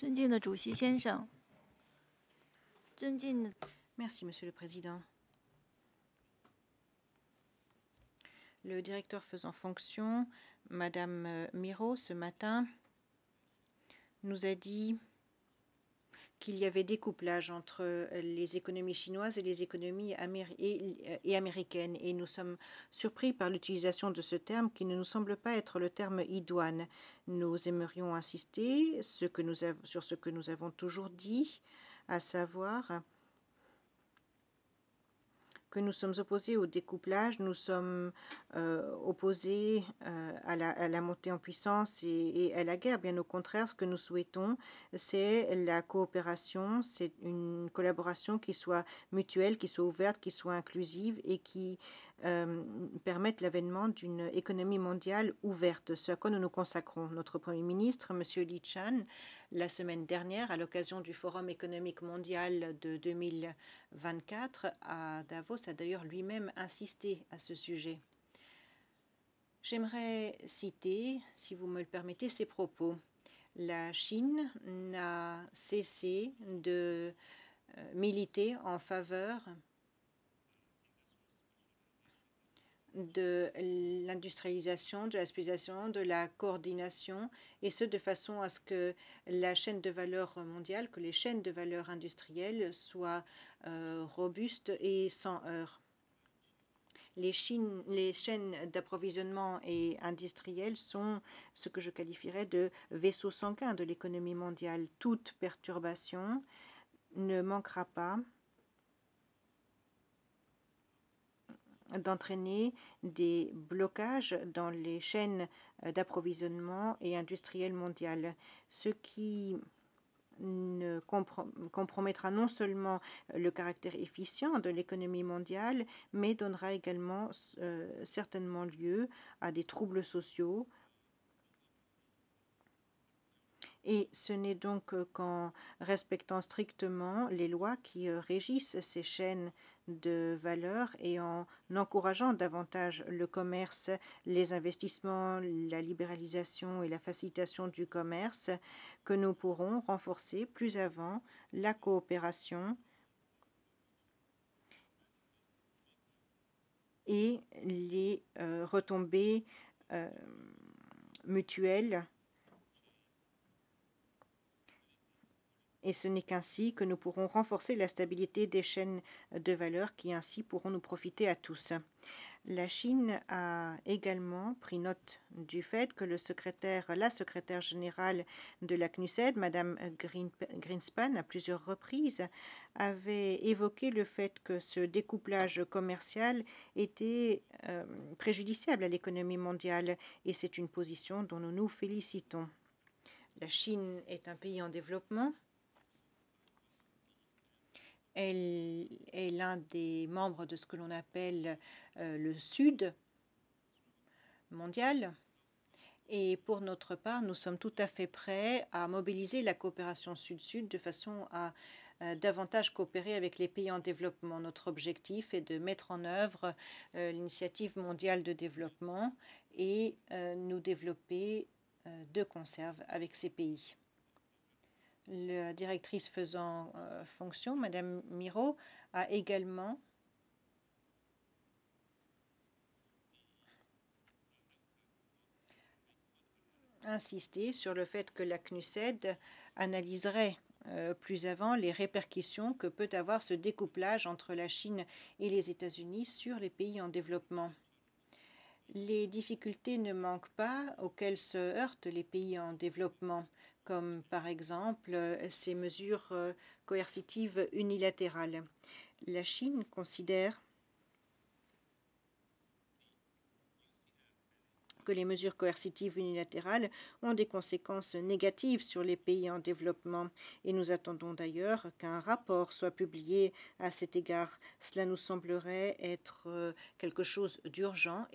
尊敬的主席先生，尊敬的 Merci, Monsieur le Président. Le directeur faisant fonction, Madame Miro, ce matin, nous a dit qu'il y avait découplage entre les économies chinoises et les économies américaines. Et nous sommes surpris par l'utilisation de ce terme qui ne nous semble pas être le terme idoine. Nous aimerions insister sur ce que nous avons toujours dit, à savoir que nous sommes opposés au découplage, nous sommes opposés à la montée en puissance et à la guerre. Bien au contraire, ce que nous souhaitons, c'est la coopération, c'est une collaboration qui soit mutuelle, qui soit ouverte, qui soit inclusive et qui permette l'avènement d'une économie mondiale ouverte, ce à quoi nous nous consacrons. Notre Premier ministre, M. Li Qiang, la semaine dernière, à l'occasion du Forum économique mondial de 2024 à Davos, a d'ailleurs lui-même insisté à ce sujet. J'aimerais citer, si vous me le permettez, ces propos. La Chine n'a cessé de militer en faveur de l'industrialisation, de la spécialisation, de la coordination, et ce de façon à ce que la chaîne de valeur mondiale, que les chaînes de valeur industrielles soient robustes et sans heurts. Les chaînes d'approvisionnement et industrielles sont ce que je qualifierais de vaisseau sanguin de l'économie mondiale. Toute perturbation ne manquera pas d'entraîner des blocages dans les chaînes d'approvisionnement et industrielles mondiales, ce qui ne compromettra non seulement le caractère efficient de l'économie mondiale, mais donnera également certainement lieu à des troubles sociaux. Et ce n'est donc qu'en respectant strictement les lois qui régissent ces chaînes de valeur et en encourageant davantage le commerce, les investissements, la libéralisation et la facilitation du commerce que nous pourrons renforcer plus avant la coopération et les retombées mutuelles. Et ce n'est qu'ainsi que nous pourrons renforcer la stabilité des chaînes de valeur qui ainsi pourront nous profiter à tous. La Chine a également pris note du fait que la secrétaire générale de la CNUSED, Madame Greenspan, à plusieurs reprises, avait évoqué le fait que ce découplage commercial était préjudiciable à l'économie mondiale et c'est une position dont nous nous félicitons. La Chine est un pays en développement. Elle est l'un des membres de ce que l'on appelle le Sud mondial. Et pour notre part, nous sommes tout à fait prêts à mobiliser la coopération Sud-Sud de façon à davantage coopérer avec les pays en développement. Notre objectif est de mettre en œuvre l'initiative mondiale de développement et nous développer de concert avec ces pays. La directrice faisant fonction, Madame Miro, a également insisté sur le fait que la CNUSED analyserait plus avant les répercussions que peut avoir ce découplage entre la Chine et les États-Unis sur les pays en développement. Les difficultés ne manquent pas auxquelles se heurtent les pays en développement, comme par exemple ces mesures coercitives unilatérales. La Chine considère que les mesures coercitives unilatérales ont des conséquences négatives sur les pays en développement et nous attendons d'ailleurs qu'un rapport soit publié à cet égard. Cela nous semblerait être quelque chose d'urgent.